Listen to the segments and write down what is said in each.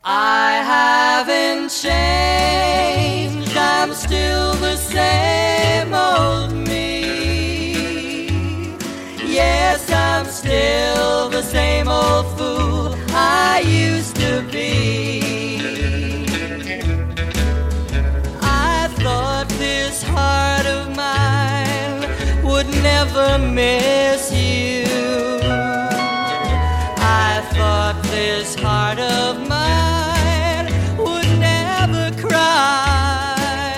I haven't changed, I'm still the same old me. Yes, I'm still the same old fool I used to be. I thought this heart of mine would never miss you. I thought this heart of mine would never cry.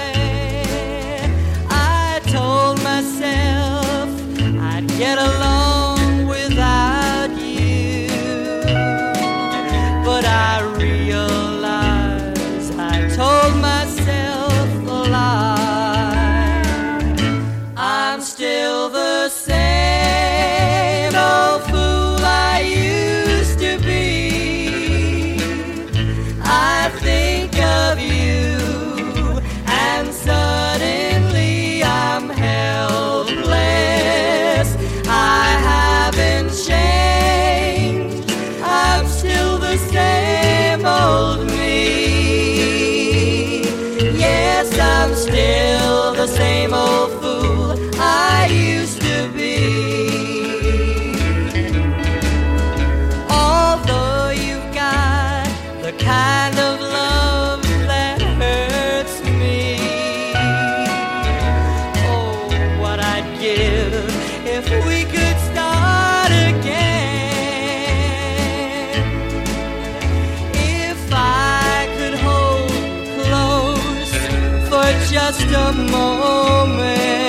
I told myself I'd get along without you, but I realized I told myself a lie. I'm still the same old fool I used to be. I think of you and suddenly I'm helpless. I haven't changed, I'm still the same old me. Yes, I'm still the same old fool I used to be. Although you've got the kind of love that hurts me, oh, what I'd give if we could start again. If I could hold close for just a moment,